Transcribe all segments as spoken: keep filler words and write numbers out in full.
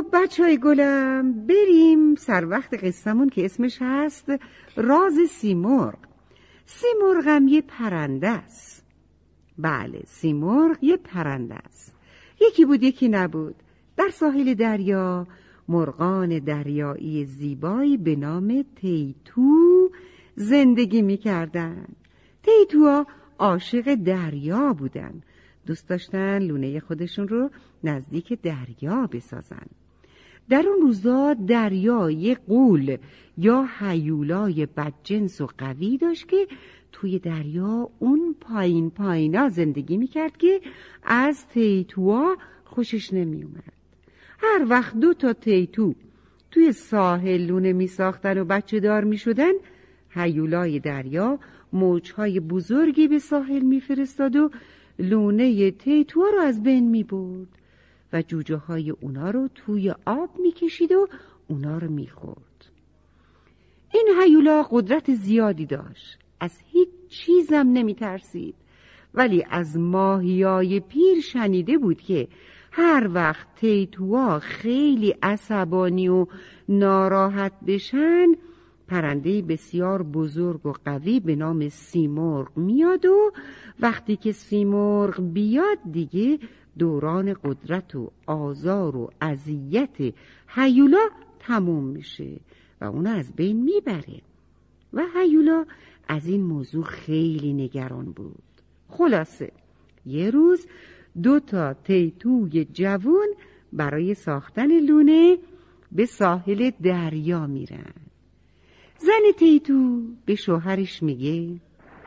خب بچه های گلم، بریم سر وقت قصه‌مون که اسمش هست راز سیمرغ. سیمرغ هم یه پرنده است. بله، سیمرغ یه پرنده است. یکی بود یکی نبود. در ساحل دریا مرغان دریایی زیبایی به نام تیتو زندگی می‌کردن. تیتوها عاشق دریا بودن. دوست داشتن لونه خودشون رو نزدیک دریا بسازن. در اون روزا دریا یه غول یا هیولای بدجنس و قوی داشت که توی دریا اون پایین پایینا زندگی میکرد که از تیتوها خوشش نمیومد. هر وقت دو تا تیتو توی ساحل لونه میساختن و بچه دار میشدن، هیولای دریا موجهای بزرگی به ساحل میفرستاد و لونه تیتوها رو از بین میبرد و جوجه های اونا رو توی آب میکشید و اونا رو میخورد. این هیولا قدرت زیادی داشت، از هیچ چیزم نمیترسید، ولی از ماهیای پیر شنیده بود که هر وقت تیتوها خیلی عصبانی و ناراحت بشن، پرنده بسیار بزرگ و قوی به نام سیمرغ میاد و وقتی که سیمرغ بیاد دیگه دوران قدرت و آزار و اذیت هیولا تموم میشه و اونو از بین میبره. و هیولا از این موضوع خیلی نگران بود. خلاصه یه روز دو تا تیتوی جوون برای ساختن لونه به ساحل دریا میرن. زن تیتو به شوهرش میگه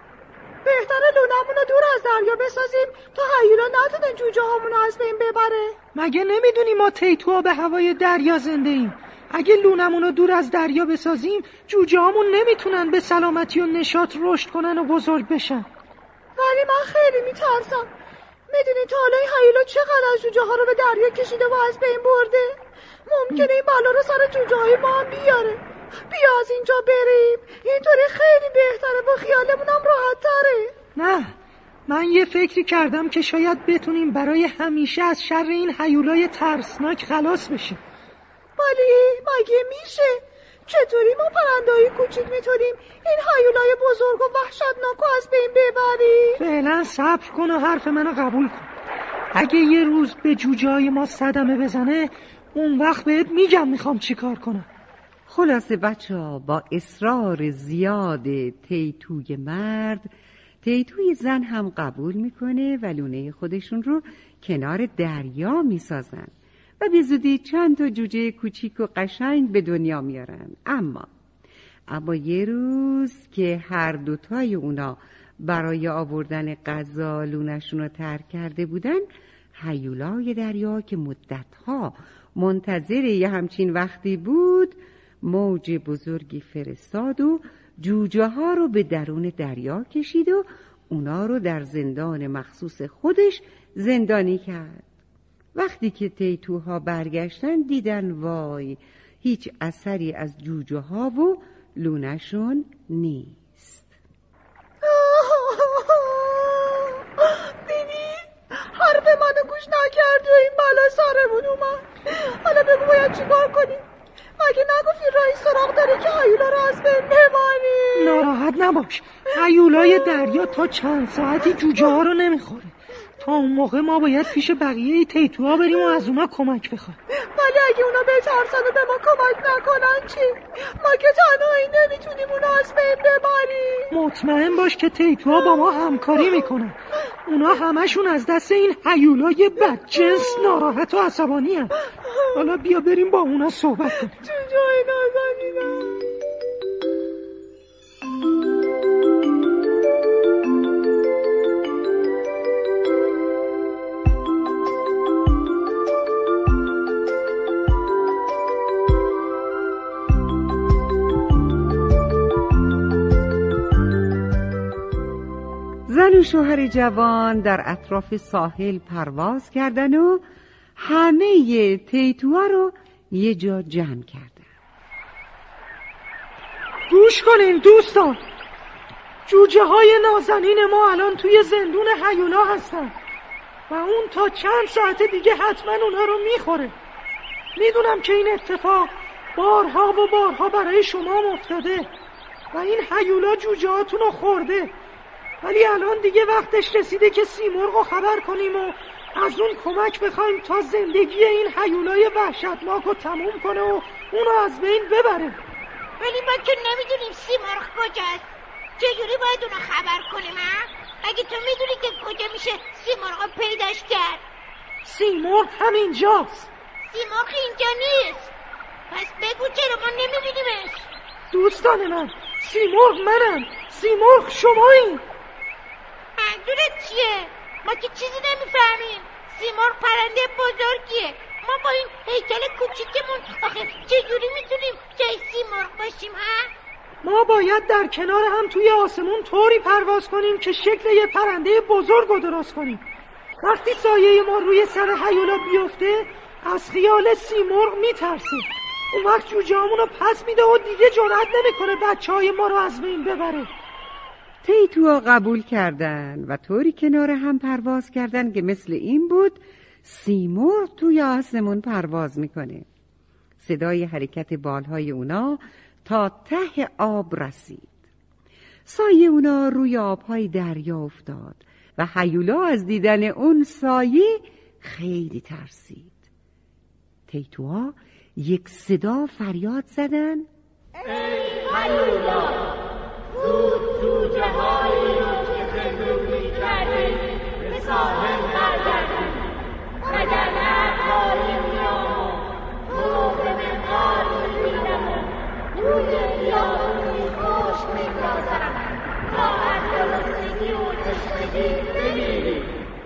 بهتره لونمونو دور از دریا بسازیم تا هیولا نتونه جوجه هامونو از بین ببره. مگه نمیدونی ما تیتوها به هوای دریا زنده ایم؟ اگه لونمونو دور از دریا بسازیم جوجه هامون نمیتونن به سلامتی و نشاط رشد کنن و بزرگ بشن. ولی من خیلی میترسم. میدونی تا حالا این هیولا چقدر از جوجه ها رو به دریا کشیده و از بین برده؟ ممکنه این بلا رو سر جوجه های ما هم بیاره. بیا از اینجا بریم، اینطوری خیلی بهتره، با خیالمونم راحت تره. نه، من یه فکری کردم که شاید بتونیم برای همیشه از شر این هیولای ترسناک خلاص بشیم. ولی مگه میشه؟ چطوری ما پرنده‌های کوچیک میتونیم این هیولای بزرگ و وحشتناک از بین ببریم؟ فعلا صبر کن و حرف منو قبول کن. اگه یه روز به جوجه های ما صدمه بزنه، اون وقت بهت میگم میخوام چی کار کنم. خلاصه بچه ها با اصرار زیاد تیتوی مرد، تیتوی زن هم قبول میکنه و لونه خودشون رو کنار دریا میسازن و به زودی چند تا جوجه کوچیک و قشنگ به دنیا میارن. اما اما یه روز که هر دوتای اونا برای آوردن غذا لونشون رو ترک کرده بودن، هیولای دریا که مدتها منتظر یه همچین وقتی بود موج بزرگی فرستاد و جوجه ها رو به درون دریا کشید و اونا رو در زندان مخصوص خودش زندانی کرد. وقتی که تیتوها برگشتن دیدن وای، هیچ اثری از جوجه ها و لونشون نیست. بینی؟ حرف منو گوش نکردی و این بلا سرمون اومد. حالا بگو باید چیکار کنیم؟ مگه نگفتی راهی سراغ داره که هیولا رو از بین ببری؟ ناراحت نباش، هیولای دریا تا چند ساعتی جوجه ها رو نمیخوره. تا اون موقع ما باید پیش بقیه تیتوها بریم و از اونا کمک بخوایم. ولی اگه اونا بترسن و به ما کمک نکنن چی؟ ما که تنهایی نمیتونیم اونا از بین ببریم. مطمئن باش که تیتوها با ما همکاری میکنن. اونا همشون از دست این هیولای بدجنس ناراحت و عصبانی هستن. حالا بیا بریم با اونا صحبت کنیم. جوجه‌های نازنینم. زن و شوهر جوان در اطراف ساحل پرواز کردن و همه تیتوها رو یه جا جمع کردن. گوش کنین دوستان، جوجه های نازنین ما الان توی زندون هیولا هستن و اون تا چند ساعت دیگه حتما اونا رو میخوره. میدونم که این اتفاق بارها و بارها برای شما افتاده و این هیولا جوجه هاتون رو خورده، ولی الان دیگه وقتش رسیده که سیمرغ رو خبر کنیم و از اون کمک بخوایم تا زندگی این هیولای وحشتناک رو تموم کنه و اونو از بین ببره. ولی ما که نمیدونیم سیمرغ کجاست، چجوری باید اونو خبر کنیم ها؟ اگه تو میدونی که کجا میشه سیمرغ رو پیداش کرد؟ سیمرغ همینجاست. سیمرغ اینجا نیست، پس بگو چرا ما نمیبینیمش؟ دوستان من، سیمرغ منم، سیمرغ شماییم. منظورت چیه؟ ما که چیزی نمیفهمیم. سیمرغ پرنده بزرگیه، ما با این هیکل کوچیکمون آخه چجوری میتونیم جای سیمرغ باشیم ها؟ ما باید در کنار هم توی آسمون طوری پرواز کنیم که شکل یه پرنده بزرگ رو درست کنیم. وقتی سایه ما روی سر هیولا بیفته از خیال سیمرغ میترسه، اون وقت جوجه همونو پس میده و دیگه جرأت نمیکنه بچه های ما رو از بین ببره. تیتوها قبول کردن و طوری کنار هم پرواز کردن که مثل این بود سیمرغ توی آسمون پرواز میکنه. صدای حرکت بالهای اونا تا ته آب رسید. سایه اونا روی آبهای دریا افتاد و هیولا از دیدن اون سایه خیلی ترسید. تیتوها یک صدا فریاد زدن: ای هیولا، زود جوجه هایی رو که زندگی کردیم به ساحل برگردیم، وگرنه حالی میام تو به مقدار میبینم روی بیابونی خوش میگذارم تا از گرسنگی و تشنگی بمیری.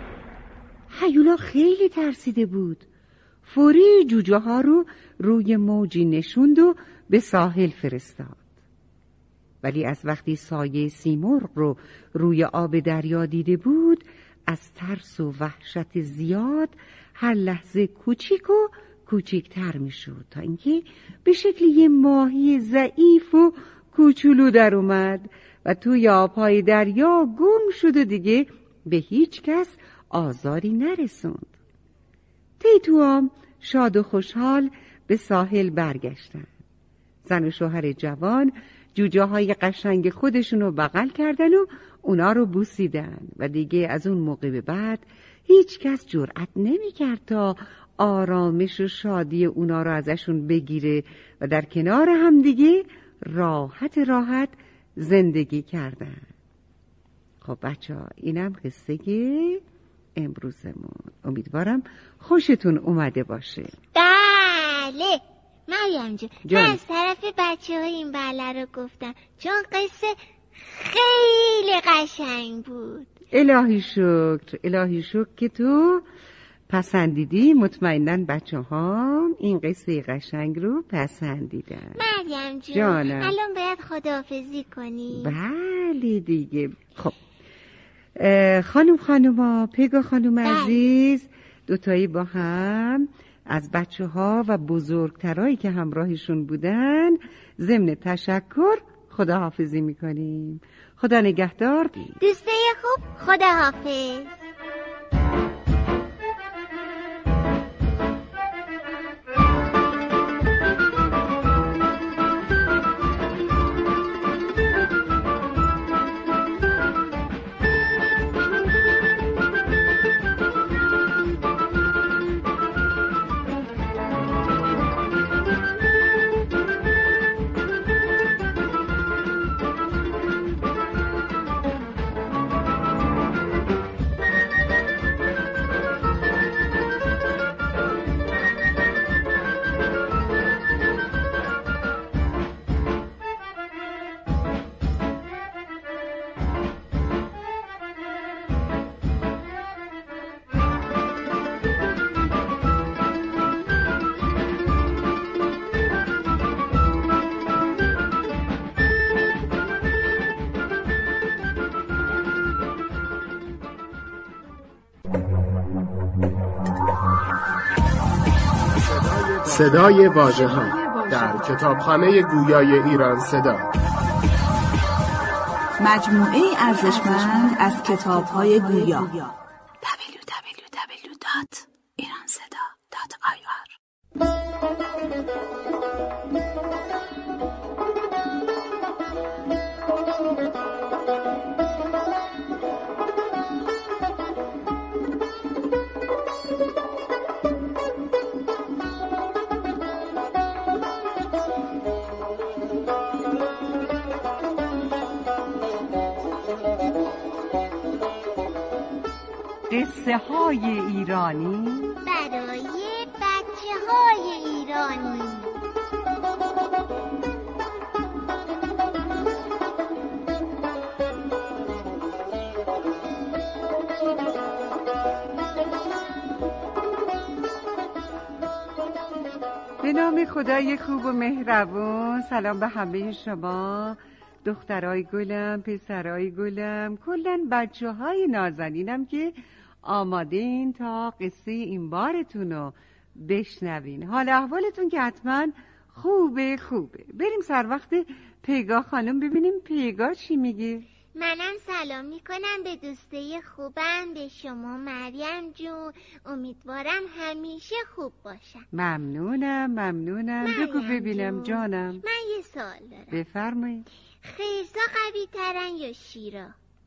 هیولا خیلی ترسیده بود. فوری جوجه ها رو روی موجی نشوند و به ساحل فرستاد. ولی از وقتی سایه سیمرغ رو روی آب دریا دیده بود از ترس و وحشت زیاد هر لحظه کوچیک و کوچیکتر می شد تا اینکه به شکل یه ماهی ضعیف و کوچولو در اومد و توی آبهای دریا گم شد و دیگه به هیچ کس آزاری نرسوند. تیتوها شاد و خوشحال به ساحل برگشتن. زن و شوهر جوان جوجه های قشنگ خودشونو بغل کردن و اونا رو بوسیدن و دیگه از اون موقع به بعد هیچ کس جرأت نمی کرد تا آرامش و شادی اونا رو ازشون بگیره و در کنار هم دیگه راحت راحت زندگی کردن. خب بچه ها اینم قصه امروزمون. امیدوارم خوشتون اومده باشه. بله مریم جون، جان. از طرف بچه های این بله رو گفتم چون قصه خیلی قشنگ بود. الهی شکر، الهی شکر که تو پسندیدی. مطمئناً بچه ها این قصه قشنگ رو پسندیدن. مریم جون جانم. الان باید خداحافظی کنی. بله دیگه. خب خانم خانوما، پگا خانم عزیز، دوتایی با هم از بچه ها و بزرگترایی که همراهشون بودن ضمن تشکر خداحافظی میکنیم. خدا نگهدار. دوستای خوب، خداحافظ. صدای واژه‌ها در کتابخانه گویای ایران صدا، مجموعه ارزشمند از کتاب‌های گویا. دبلیو دبلیو دبلیو دات ایران صدا دات آی آر قصه های ایرانی برای بچه های ایرانی. به نام خدای خوب و مهربون. سلام به همه شما دخترای گلم، پسرای گلم، کلن بچه های نازنینم که آمادین تا قصه این بارتون رو بشنوین. حال احوالتون که حتما خوبه خوبه. بریم سر وقت پیگاه خانم ببینیم پیگاه چی میگه. منم سلام میکنم به دوسته خوبم، به شما مریم جون. امیدوارم همیشه خوب باشم. ممنونم ممنونم. بگو ببینم جون. جانم من یه سوال دارم. بفرمایید. خرسا قوی ترن یا شیرا؟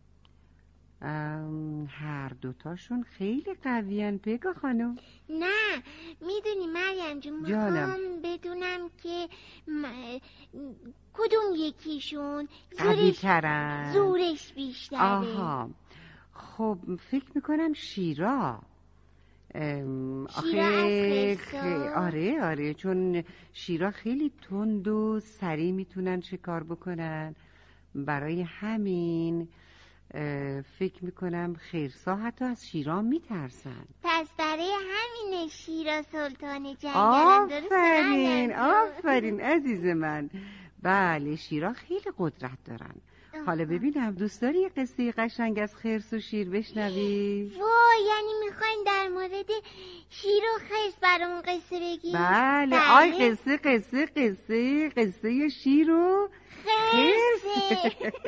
هر دوتاشون خیلی قویان پیگاه خانم. نه میدونی مریم جون، میخوام بدونم که م... کدوم یکیشون زورش زورش بیشتره. آها خب فکر میکنم شیرا. آخه خ... آره آره چون شیرا خیلی تند و سریع میتونن شکار بکنن، برای همین فکر میکنم خرسا حتی از شیرا میترسن. پس برای همین شیرا سلطان جنگل. آفرین آفرین عزیز من. بله شیرا خیلی قدرت دارن. حالا ببینم دوست داری یه قصه قشنگ از خرس و شیر بشنوی؟ وای یعنی میخواین در مورد شیر و خرس برامون قصه بگی؟ بله, بله. آی قصه قصه قصه قصه شیر و خرس.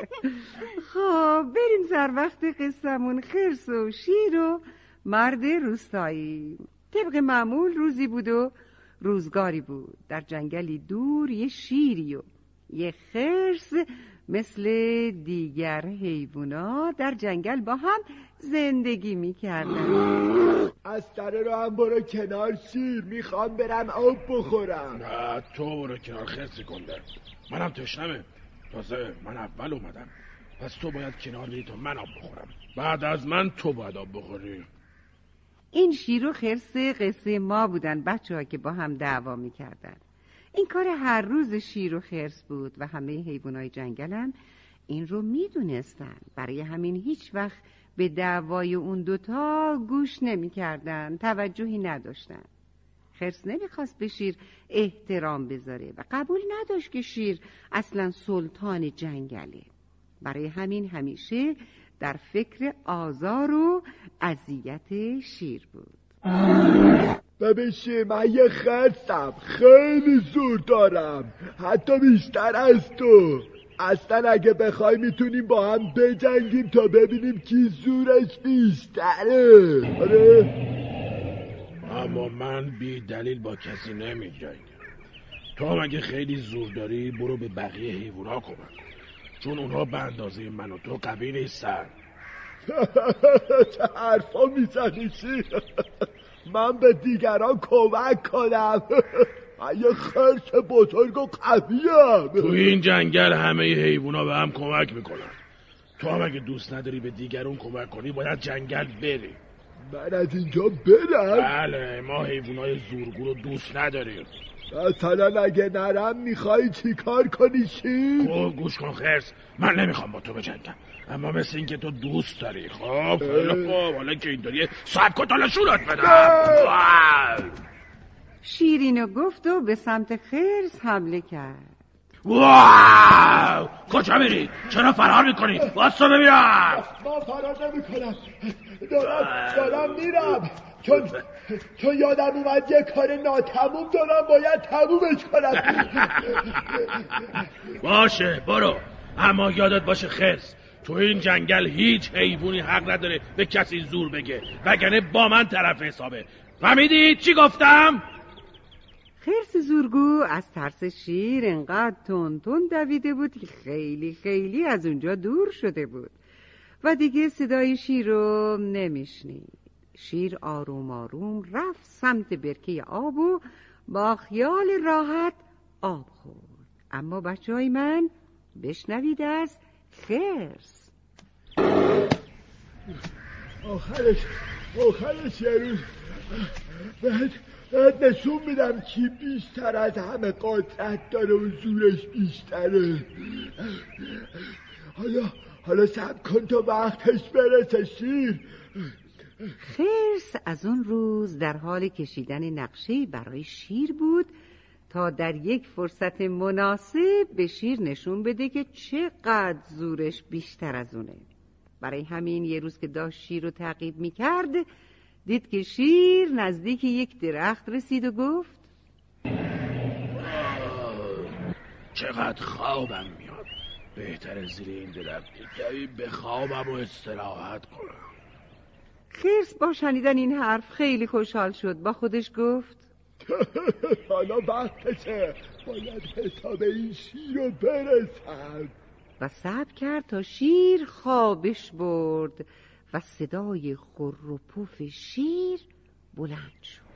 خب بریم سر وقت قصه‌مون. خرس و شیر و مرد روستایی. طبق معمول روزی بود و روزگاری بود. در جنگلی دور یه شیری و یه خرس مثل دیگر حیوونا در جنگل با هم زندگی میکردن. از سر رو هم برو کنار شیر، میخوام برم آب بخورم. نه تو برو کنار خرس گنده، منم تشنمه، تازه من اول اومدم، پس تو باید کنار بری تا من آب بخورم، بعد از من تو باید آب بخوری. این شیر و خرس قصه ما بودن بچه ها که با هم دعوا میکردن. این کار هر روز شیر و خرس بود و همه حیوانای جنگل هم این رو میدونستن، برای همین هیچ وقت به دعوای اون دوتا گوش نمیکردن، توجهی نداشتن. خرس نمیخواست به شیر احترام بذاره و قبول نداشت که شیر اصلا سلطان جنگله، برای همین همیشه در فکر آزار و اذیت شیر بود. ببین شیر، من یه خرسم، خیلی زور دارم، حتی بیشتر از تو. اصلا اگه بخوای میتونیم با هم بجنگیم تا ببینیم کی زورش بیشتره. آره اما من بی دلیل با کسی نمیجنگم. تو مگه خیلی زور داری برو به بقیه حیوونا کمک کن، چون اونها به اندازه من و تو قوی نیستن. چه حرفا میزنی شیر؟ من به دیگران کمک کنم؟ من یه خرس بزرگ و قویم. تو این جنگل همه حیوونا به هم کمک میکنن. تو هم اگه دوست نداری به دیگران کمک کنی باید جنگل بری. من از اینجا برم؟ بله، ما حیوانای زورگو رو دوست نداریم. مثلا اگه نرم میخوای چی کار کنی شیر؟ خب گوش کن خرس، من نمیخوام با تو بجنگم، اما مثل این که تو دوست داری. خب خیلی خب، حالا که اینطوریه صبر کن تا نشونت بدم. شیرینو گفت و به سمت خرس حمله کرد. واو! کجا میری؟ چرا فرار میکنی؟ واسه ببینم. من فرار نمیکنم، دارم دارم میرم، چون چون یادم اومد یه کار ناتموم دارم، باید تمومش کنم. باشه برو، اما یادت باشه خرس، تو این جنگل هیچ حیوانی حق نداره به کسی زور بگه، وگرنه با من طرف حسابه. فهمیدی چی گفتم؟ خرس زورگو از ترس شیر انقدر تون تون دویده بود که خیلی خیلی از اونجا دور شده بود و دیگه صدای شیر رو نمیشنید. شیر آروم آروم رفت سمت برکه آب و با خیال راحت آب خورد. اما بچه های من بشنوید از خرس. آخرش آخرش یه روز بعد بعد نشون میدم کی بیشتر از همه قدرت داره و زورش بیشتره. حالا حالا صبر کن تا وقتش برسه شیر. خرس از اون روز در حال کشیدن نقشه برای شیر بود تا در یک فرصت مناسب به شیر نشون بده که چقدر زورش بیشتر از اونه. برای همین یه روز که داشت شیر رو تعقیب میکرد دید که شیر نزدیک یک درخت رسید و گفت چقدر خوابم میاد، بهتره زیر این درخت کمی بخوابم و استراحت کنم. خرس با شنیدن این حرف خیلی خوشحال شد، با خودش گفت حالا وقتشه، باید حساب این شیر رو برسم. و صبر کرد تا شیر خوابش برد و صدای خر و پف شیر بلند شد.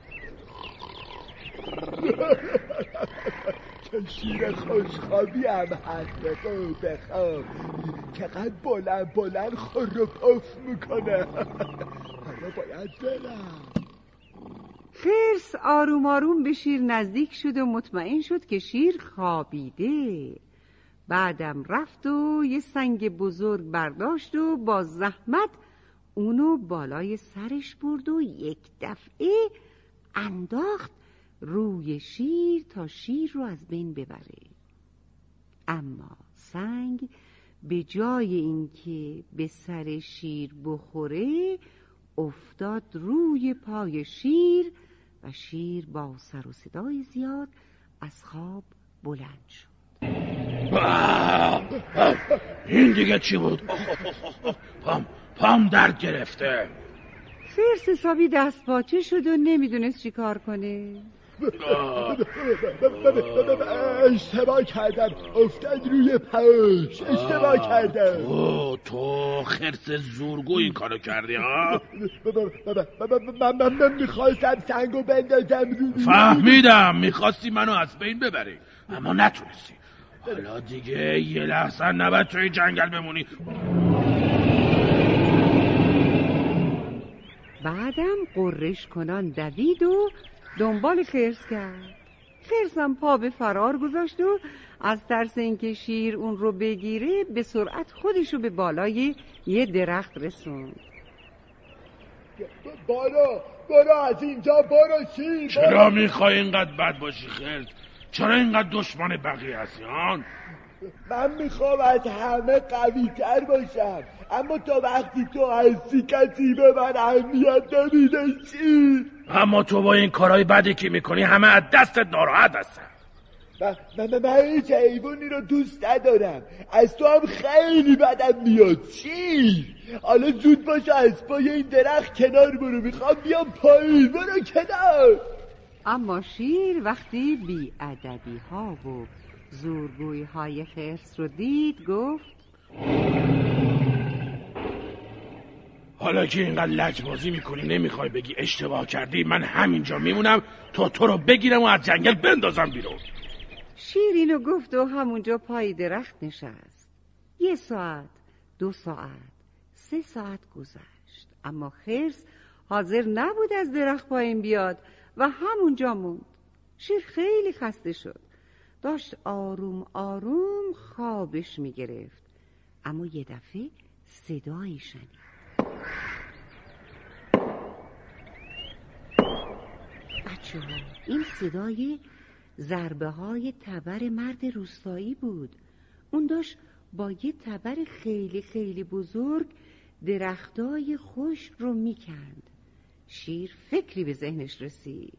چه شیر خوشخوابی هم هست، بخواب بخواب چقدر بلند بلند خر و پف میکنه. حالا باید برم. خرس آروم آروم به شیر نزدیک شد و مطمئن شد که شیر خوابیده. بعدم رفت و یه سنگ بزرگ برداشت و با زحمت اونو بالای سرش برد و یک دفعه انداخت روی شیر تا شیر رو از بین ببره. اما سنگ به جای اینکه به سر شیر بخوره افتاد روی پای شیر و شیر با سر و صدای زیاد از خواب بلند شد. این دیگه چی بود؟ پام پام درد گرفته. خرس حسابی دست باچه شد و نمیدونست چی کار کنه. اشتباه کردم، افتاد روی پاش. اشتباه کردم. تو تو خرس زورگو این کارو کردی ها؟ من میخواستم سنگو بندازم روی. فهمیدم میخواستی منو از بین ببری اما نتونستی. حالا دیگه یه لحظه نباید توی جنگل بمونی. بعدم قررش کنان دوید و دنبال خرس کرد. خرسم پا به فرار گذاشت و از ترس اینکه شیر اون رو بگیره به سرعت خودشو به بالای یه درخت رسوند. برو برو از اینجا، برو شیر. چرا میخوای اینقدر بد باشی خرس؟ چرا اینقدر دشمن بقیه هستی هان؟ من میخوام از همه قوی تر باشم، اما تا وقتی تو هستی کسی به من اهمیت نمیده چی؟ اما تو با این کارهای بدی که میکنی همه از دستت ناراحت هستن. من من من هیچ حیوانی رو دوست ندارم، از تو هم خیلی بدم میاد. چی؟ حالا زود باش از پای این درخت کنار برو، میخوام بیام پایین. برو کنار. اما شیر وقتی بی ادبی ها و زورگوی های خرس رو دید گفت حالا که اینقدر لجبازی میکنی نمیخوای بگی اشتباه کردی، من همینجا میمونم تا تو رو بگیرم و از جنگل بندازم بیرون. شیر اینو گفت و همونجا پای درخت نشست. یه ساعت، دو ساعت، سه ساعت گذشت اما خرس حاضر نبود از درخت پایین بیاد و همونجا موند. شیر خیلی خسته شد، داشت آروم آروم خوابش میگرفت اما یه دفعه صدایی شنید. بچه ها، این صدای ضربه های تبر مرد روستایی بود. اون داشت با یه تبر خیلی خیلی بزرگ درختای خشک رو میکند. شیر فکری به ذهنش رسید.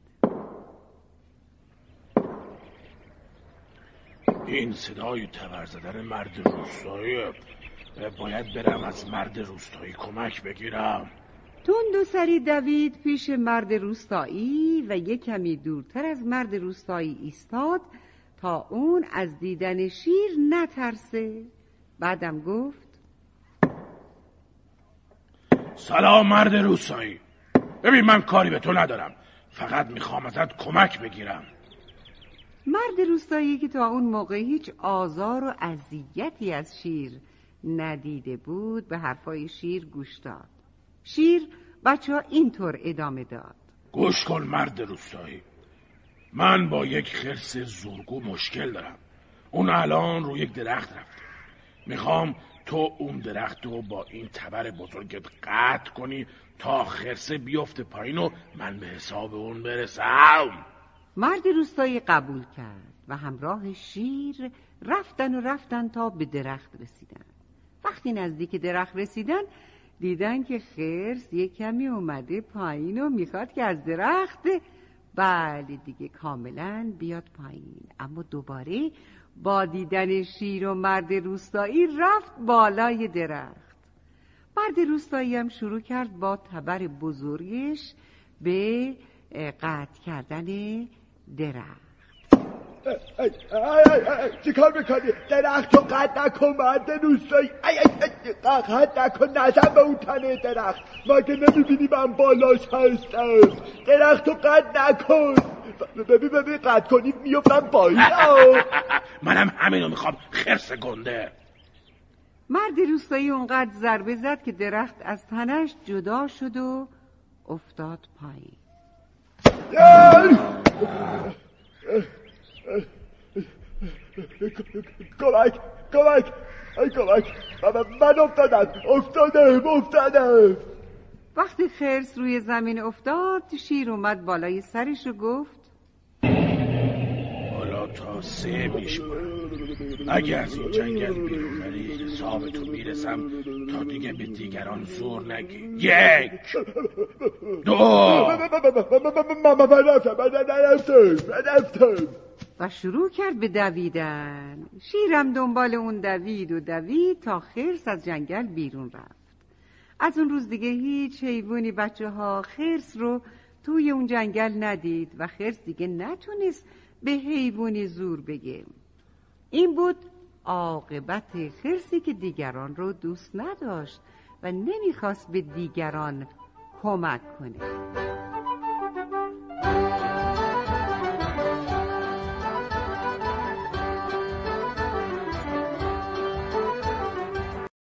این صدای تبر زدن مرد روستایی، باید برم از مرد روستایی کمک بگیرم. تند و سری دوید پیش مرد روستایی و یک کمی دورتر از مرد روستایی ایستاد تا اون از دیدن شیر نترسه. بعدم گفت سلام مرد روستایی، ببین من کاری به تو ندارم، فقط میخوام ازت کمک بگیرم. مرد روستایی که تا اون موقع هیچ آزار و اذیتی از شیر ندیده بود به حرفای شیر گوش داد. شیر بچه ها اینطور ادامه داد: گوش کن مرد روستایی، من با یک خرس زورگو مشکل دارم. اون الان رو یک درخت رفته. میخوام تو اون درخت رو با این تبر بزرگت قطع کنی تا خرسه بیفته پایین و من به حساب اون برسم. مرد روستایی قبول کرد و همراه شیر رفتن و رفتن تا به درخت رسیدن. وقتی نزدیک درخت رسیدن دیدن که خرس یک کمی اومده پایین و میخواد که از درخت بله دیگه کاملا بیاد پایین، اما دوباره با دیدن شیر و مرد روستایی رفت بالای درخت. مرد روستایی هم شروع کرد با تبر بزرگش به قطع کردن درخت. چی کار میکنی؟ درخت رو قطع نکن مرد روستایی. قطع نکن، نزن به اون تنه درخت. مگه نمیبینی من بالاش هستم؟ درخت رو قطع نکن. ببین ببین قطع کنی میفتم پایین. منم همینو میخوام خرس گنده. مرد روستایی اونقدر ضربه زد که درخت از تنش جدا شد و افتاد پایین. کمک کمک ای کمک من افتادم افتادم افتادم. وقتی خرس روی زمین افتاد شیر اومد بالای سرش و گفت: حالا تا سه میشمارم. اگه از این جنگل بیرون بری حسابتو میرسم تا دیگه به دیگران زور نگی. یک دو من رفتم من رفتم و شروع کرد به دویدن. شیرم دنبال اون دوید و دوید تا خرس از جنگل بیرون رفت. از اون روز دیگه هیچ حیوانی بچه ها خرس رو توی اون جنگل ندید و خرس دیگه نتونست به حیوانی زور بگه. این بود عاقبت خرسی که دیگران رو دوست نداشت و نمیخواست به دیگران کمک کنه.